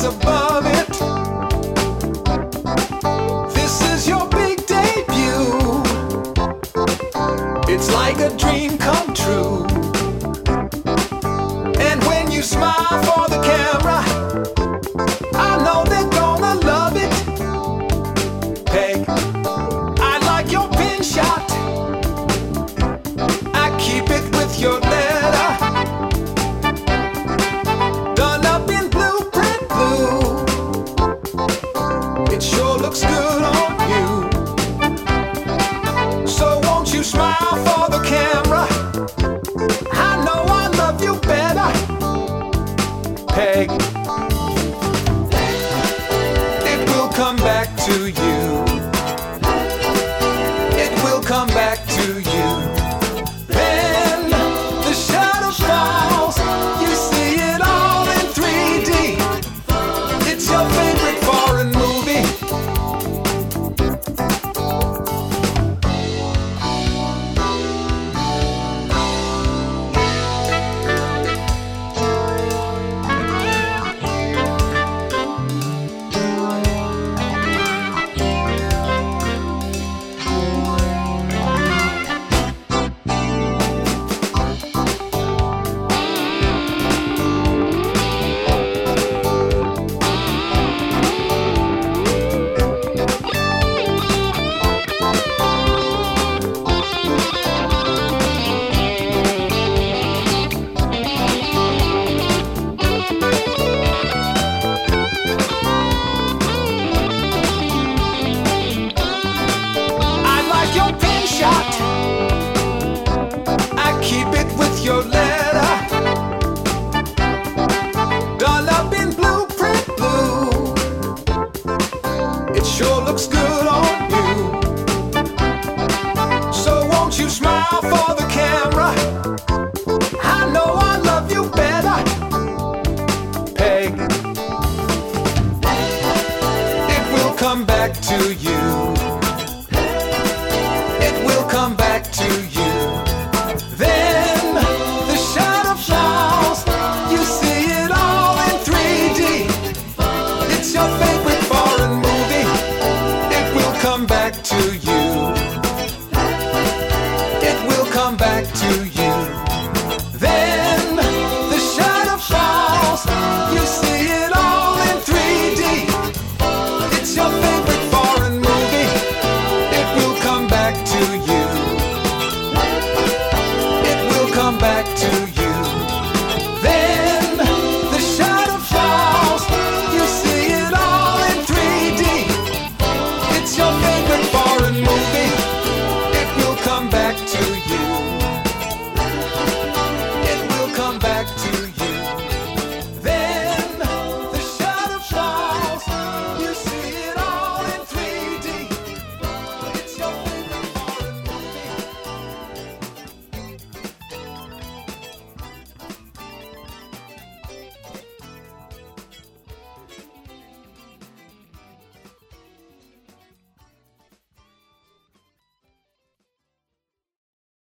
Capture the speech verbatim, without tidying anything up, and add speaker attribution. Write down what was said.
Speaker 1: rise above it. This is your big debut. It's like a dream come true. And when you smile for the camera, I know they're gonna love it. Peg, I like your pin shot. I keep it with your letter, done up in blueprint blue. It sure looks good on you. So won't you smile for the camera? I know I love you better. Peg, it will come back to you. It will come back to you. Then the shadow falls. You see it all in three D. It's your favorite foreign movie. I keep it with your letter, done up in blueprint blue. It sure looks good on you. So won't you smile for the camera? I know I love you better. Peg, it will come back to you. Come back to you. Then the shadow falls. You see it all in three D. It's your favorite foreign movie. It will come back to you. It will come back to you.